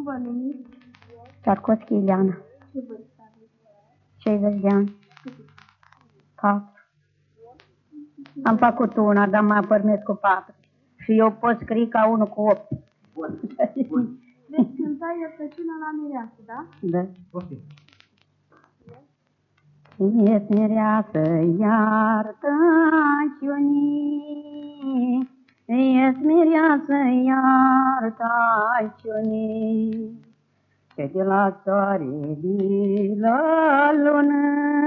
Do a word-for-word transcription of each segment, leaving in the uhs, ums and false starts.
Cum vă numiți? Ciarcoschi Ileana. Ce vârstă aveți? șaizeci de ani. patru. Am făcut una, dar m-a permis cu patru. Și eu pot scrie ca unul cu opt. Bun. Bun. Veți cânta iertăciunea la mireasă, da? Da. Ești mireasă, iartă-ciunii, ești mireasă, iartă-ciunii, ce de la soare, de la lună,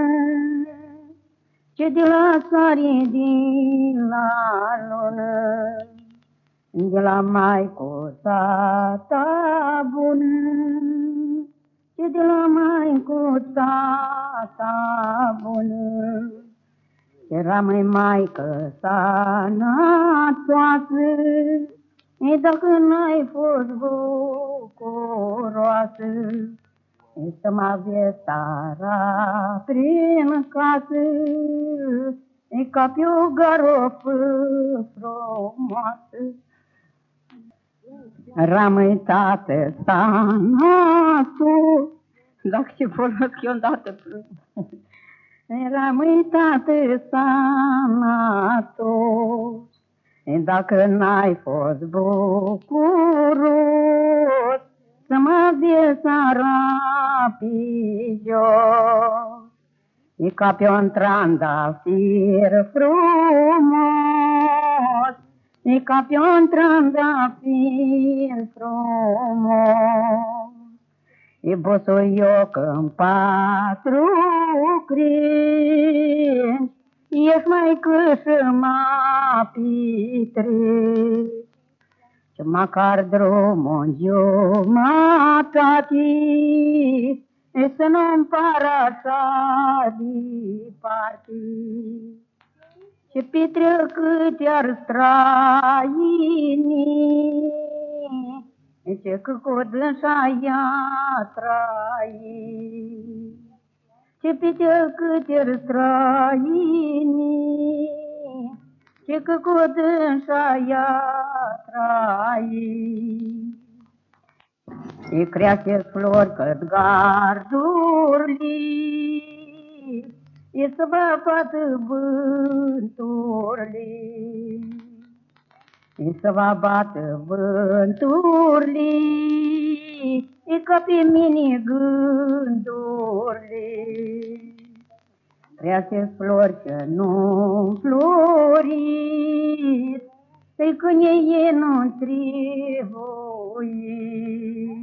ce de la soare, de la lună, de la maicuța ta bună, ce de la maicuța ta bună, era mai maică sănătoasă, e dacă n-ai fost bucuroasă, e să mă aveți tara prin casă, e ca pe o garofă frumoasă. Rămâi tată sanatul, dacă ce folosesc eu îndată plâng. Rămâi tată sanatul, dacă n-ai fost bucuros, să mă vezi arapi jos. E ca pe un trandafir frumos, e ca pe un trandafir frumos, e bosoioc în patru cringi, ești mai câșă ma pitri, și măcar drumul jumătate, e să nu-mi pară așa departe. Ce pitre cât i-ar străini, ce că cu dânsa i-a trăi. Ce pitre cât i-ar străini, ce că cu dânsa i-a trăi. E creaște flori cât gardurile, e să vă bată vânturile, e să vă bată vânturile, e ca pe mine gândurile. Creaște flori ce nu florit, pe când ei nu trebuie.